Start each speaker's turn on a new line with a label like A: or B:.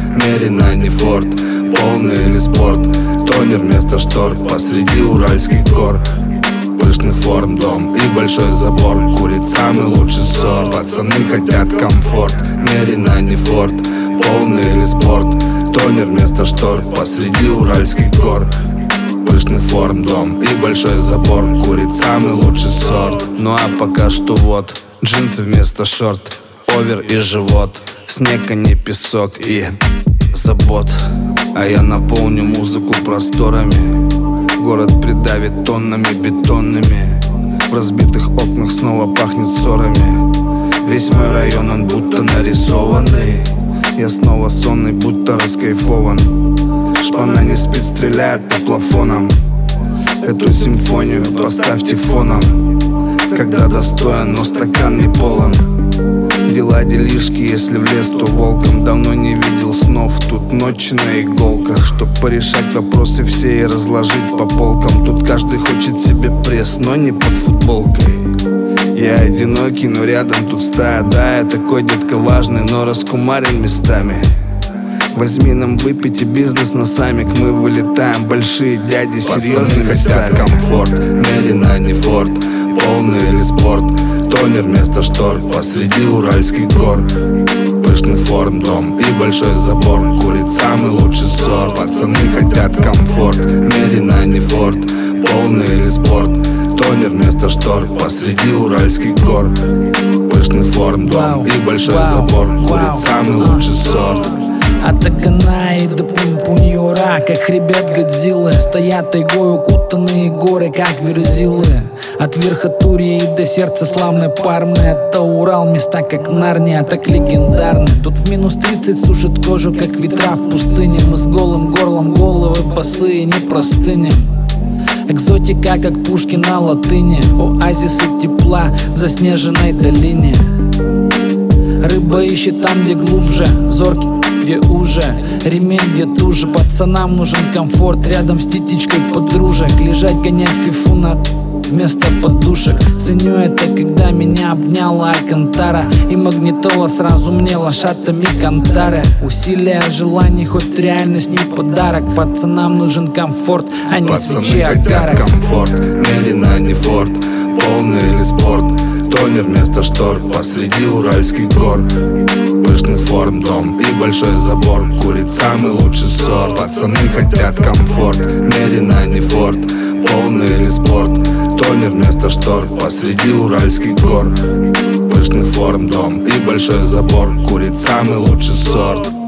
A: Мерина, не форт, полный или спорт. Тонер вместо штор, посреди уральских гор. Пышных форм дом и большой забор. Курит самый лучший сорт. Пацаны хотят комфорт. Мерина, не форт, полный или спорт. Тонер вместо штор, посреди уральских гор. Пышных форм дом и большой забор. Курит самый лучший сорт. Ну а пока что вот джинсы вместо шорт, овер и живот. Снег, а не песок и забот. А я наполню музыку просторами. Город придавит тоннами бетонными. В разбитых окнах снова пахнет ссорами. Весь мой район, он будто нарисованный. Я снова сонный, будто раскайфован. Шпана не спит, стреляет по плафонам. Эту симфонию поставьте фоном. Когда достоин, но стакан не полон. Дела, делишки, если в лес, то волком. Давно не видел снов, тут ночи на иголках. Чтоб порешать вопросы все и разложить по полкам. Тут каждый хочет себе пресс, но не под футболкой. Я одинокий, но рядом тут стая. Да, я такой детка важный, но раскумарен местами. Возьми нам выпить и бизнес на самик. Мы вылетаем, большие дяди, серьезными стали. Комфорт, Мерина, не форт, полный или спорт. Тонер вместо штор, посреди уральских гор. Пышных форм дом и большой забор. Курит самый лучший сорт. Пацаны хотят комфорт. Мерина, не форт, полный или спорт. Тонер вместо штор, посреди уральских гор. Пышных форм дом и большой забор. Курит самый лучший сорт.
B: Атакана и до пуньпуньора, как хребет Годзиллы. Стоят тайгой укутанные горы, как верзилы. От Верхотурья и до сердца славной Пармы. Это Урал, места как Нарния, так легендарны. Тут в минус 30 сушит кожу, как ветра в пустыне. Мы с голым горлом, головы босые, не простынем. Экзотика, как пушки на латыни. Оазисы тепла в заснеженной долине. Рыба ищет там, где глубже, зоркий где уже, ремень где туже. Пацанам нужен комфорт, рядом с титечкой подружек. Лежать, гонять фифу на вместо подушек. Ценю это, когда меня обняла Алькантара. И магнитола сразу мне лошадами кантары. Усилия желаний, хоть реальность не подарок. Пацанам нужен комфорт, а не свечи агарок.
A: Комфорт, Мерина, не форт, полный или спорт. Тонер вместо штор, посреди уральских гор. Пышных форм дом и большой забор. Курит самый лучший сорт. Пацаны хотят комфорт. Мерина, не форт, полный или спорт. Тонер вместо штор, посреди уральских гор. Пышных форм дом и большой забор. Курит самый лучший сорт.